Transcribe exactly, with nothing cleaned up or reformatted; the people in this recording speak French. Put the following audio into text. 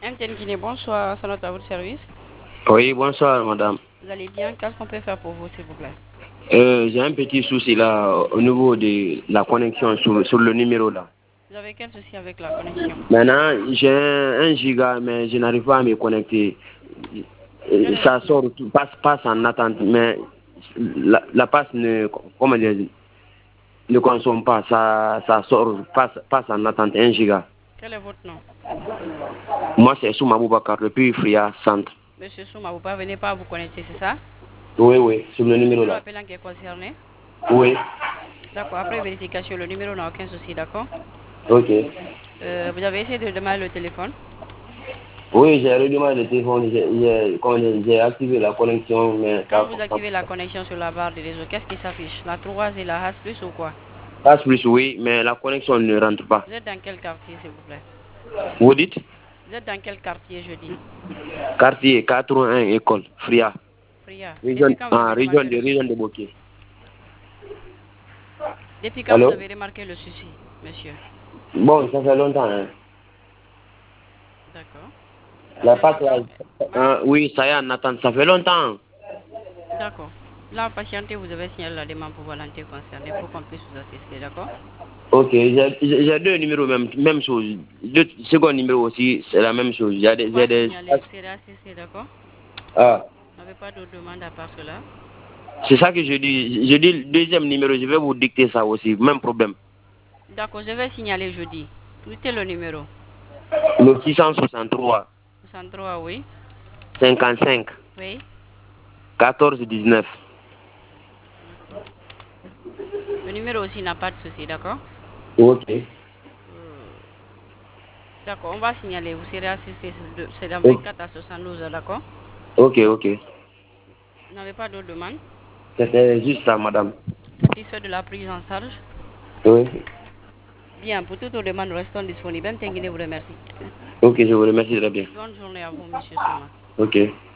M T N Guinée, bonsoir, c'est notre à votre service. Oui, bonsoir madame. Vous allez bien? Qu'est-ce qu'on peut faire pour vous, s'il vous plaît? Euh, j'ai un petit souci là au niveau de la connexion sur, sur le numéro là. Vous avez quel souci avec la connexion? Maintenant, j'ai un, un giga, mais je n'arrive pas à me connecter. Quel Euh, est Ça votre nom? sort, passe, passe en attente, mais la, la passe ne, comment dire, ne consomme pas. Ça, ça sort, passe, passe en attente, un giga. Quel est votre nom? Moi, c'est Souma Boubacar, depuis Fria Centre. Monsieur Souma, vous parvenez pas à vous connecter, c'est ça? Oui, oui, sur le C'est le numéro numéro là. appelant qui est concerné? Oui, D'accord, après vérification, le numéro n'a aucun souci, d'accord? ok. Euh, vous avez essayé de démarrer le téléphone? Oui, j'ai redemandé le téléphone, j'ai j'ai- comment dire, j'ai activé la connexion, mais Quand ça vous ça activez la connexion sur la barre de réseau, qu'est-ce qui s'affiche? La trois et la hash plus ou quoi? passe plus, oui, mais la connexion ne rentre pas. Vous êtes dans quel quartier, s'il vous plaît? Vous dites Vous êtes dans quel quartier, je dis? quartier quatre-vingt-un école, Fria, Fria. région, Depuis quand vous ah, avez région remarqué de le région de souci? Bokeh. Depuis quand vous Allô? avez remarqué le souci, monsieur? Bon, ça fait longtemps, hein. D'accord. La Appelez passe là, maintenant. ah, oui, ça y est, en attente, ça fait longtemps. D'accord. Là, patientez, vous avez signalé la demande pour volonté concernée pour qu'on puisse vous assister, d'accord? Ok, j'ai j'ai- j'ai deux numéros, même, même chose. Deux second numéro aussi, c'est la même chose. Il y a On des, j'ai va des, signaler, vous serez assisté, d'accord? ah, Vous n'avez pas d'autres demandes à part cela? c'est ça que je dis. Je dis le deuxième numéro, je vais vous dicter ça aussi, même problème. D'accord, je vais signaler jeudi. Notez le numéro. Le six cent soixante-trois, soixante-trois, oui. cinquante-cinq, Oui. quatorze, dix-neuf. D'accord. Le numéro aussi n'a pas de souci, d'accord? Ok, Euh, D'accord, on va signaler. Vous serez assisté. C'est dans ok, vingt-quatre à soixante-douze heures, d'accord? ok, ok. Vous n'avez pas d'autres demandes? C'était juste ça, madame. Satisfait de la prise en charge? Oui. Bien, pour toutes vos demandes, restons disponibles. M T N Guinée vous remercie. Ok, je vous remercie très bien. Bonne journée à vous, monsieur Souma. Ok.